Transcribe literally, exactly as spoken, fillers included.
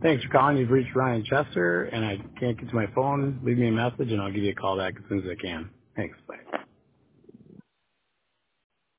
Thanks for calling. You've reached Ryan Chester, and I can't get to my phone. Leave me a message, and I'll give you a call back as soon as I can. Thanks. Bye.